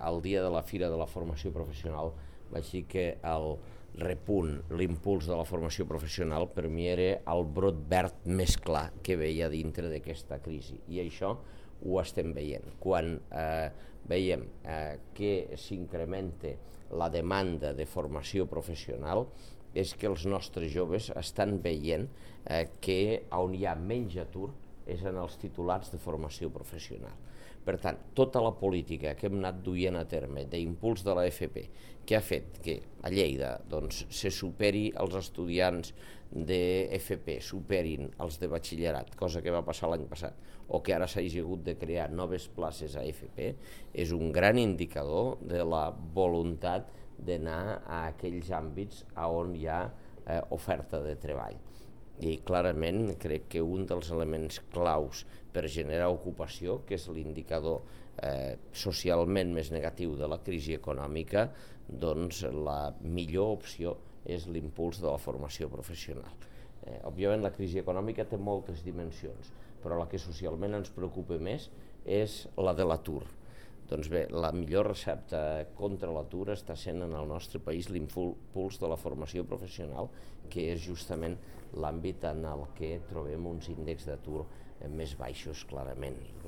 al dia de la Fira de la Formació Professional vaig dir que el repunt, l'impuls de la formació professional per mi era el brot verd més clar que veia dintre d'aquesta crisi, i això ho estem veient. Quan veiem que s'incrementa la demanda de formació professional és que els nostres joves estan veient que on hi ha menys atur és en els titulats de formació professional. Per tant, tota la política que hem anat duient a terme d'impuls de la FP, que ha fet que a Lleida se superi els estudiants de FP, superin els de batxillerat, cosa que va passar l'any passat, o que ara s'hagi hagut de crear noves places a FP, és un gran indicador de la voluntat d'anar a aquells àmbits on hi ha oferta de treball. I clarament crec que un dels elements claus per generar ocupació, que és l'indicador socialment més negatiu de la crisi econòmica, doncs la millor opció és l'impuls de la formació professional. Òbviament la crisi econòmica té moltes dimensions, però la que socialment ens preocupa més és la de l'atur. Doncs bé, la millor recepta contra l'atur està sent en el nostre país l'impuls de la formació professional, que és justament l'àmbit en el que trobem uns índexs d'atur més baixos clarament.